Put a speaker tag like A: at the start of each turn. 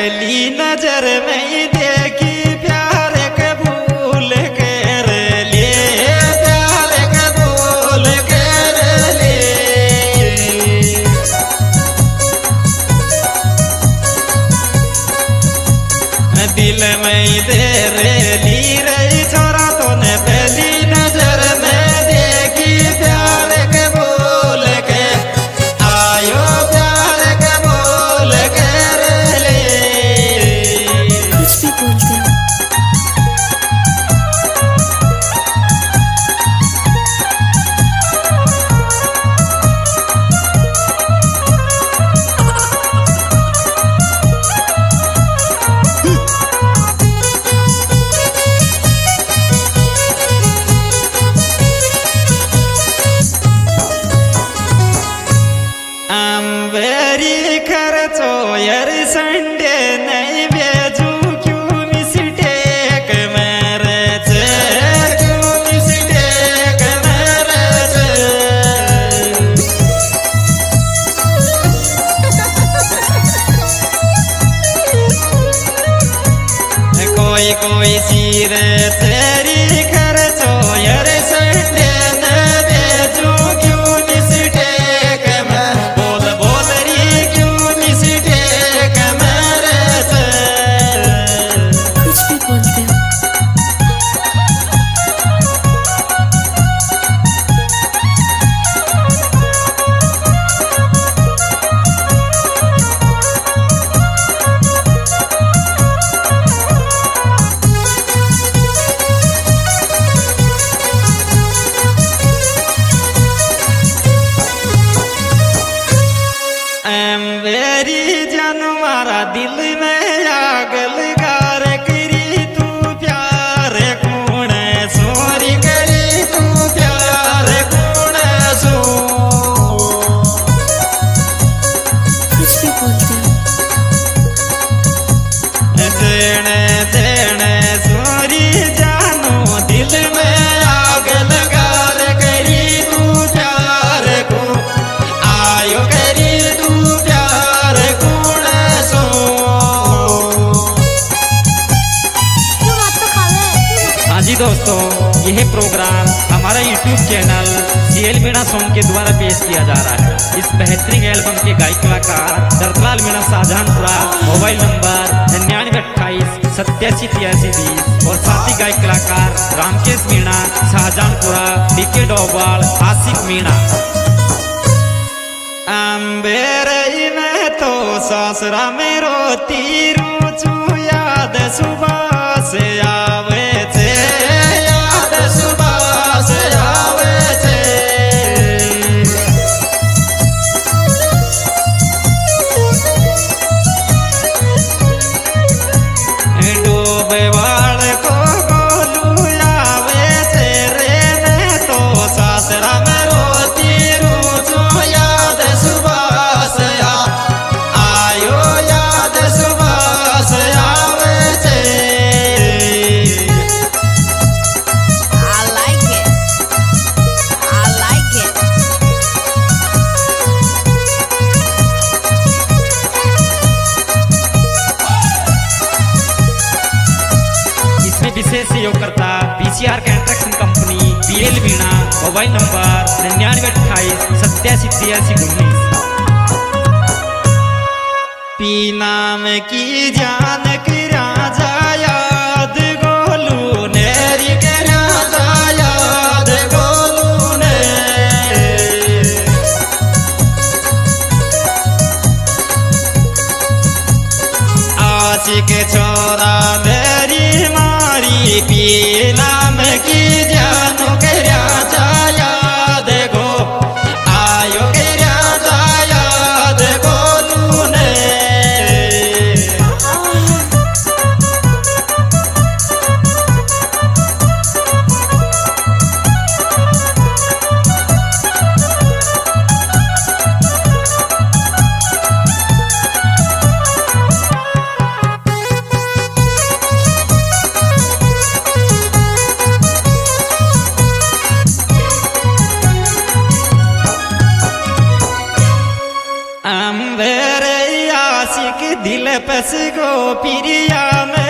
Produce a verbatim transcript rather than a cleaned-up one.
A: पहली नजर में देखी प्यार कबूल कर ले, प्यार कबूल कर ले। दिल में दे रे ली रही छोरा तूने पहली नजर में देखी प्यार कबूल के आयो, प्यार कबूल कर ले।
B: कुछ भी बोलते हो।
A: खर्चो यार संडे नहीं भेजू क्यों मिस्टेक मेरे से, क्यों मिस्टेक मेरे से। कोई कोई सिर तेरी खर्चो यार संडे नहीं भेजू क्यों मिस्टेक में, बोल बोल रही क्यों मिस्टेक मेरे से।
B: कुछ भी बोलते हो।
A: मेरी जान मारा दिल में आग लगा रे करी तू प्यार कौन सोरी करी तू प्यार कौन सो।
B: कुछ भी बोलते हो।
A: देने देने सोरी जानो दिल में आग लगा रे करी तू प्यार को आयो करी तू प्यार कौन सो। हाँ जी दोस्तों, यह प्रोग्राम हमारा YouTube channel CL Meena song के द्वारा पेश किया जा रहा है। इस बेहतरीन एल्बम के गायक कलाकार दर्दलाल मीणा शाहजहानपुरा, मोबाइल नंबर निन्यानवे अट्ठाईस सत्यासी तिरासी बीस और साथी गायक कलाकार रामकेश मीणा शाहजहानपुरा, डीके डोबाल, आशिक मीणा। अम्बेरई में तो ससुरा में रोती रूचू याद सुबह से आवे थे, याद सुबह से आवे थे। डूबे वाल को गोलू आवे थे रे ने तो ससुरा में रोती रूचू याद सुबह से आयो, याद सुबह से आवे थे।
B: I like it. I like it.
A: इसमें विशेष सहयोगकर्ता PCR construction company, BL Meena, mobile number निन्यानवे अट्ठाईस सत्यासी तिरासी उन्नीस। पीना में की जान की राजा याद गोलू नेरी के राजा याद गोलू ने। आशिक छोरा मेरी मारी पीना में की जानो के राजा याद गो आयो के राजा याद गोलू ने। तपस गो पिरिया में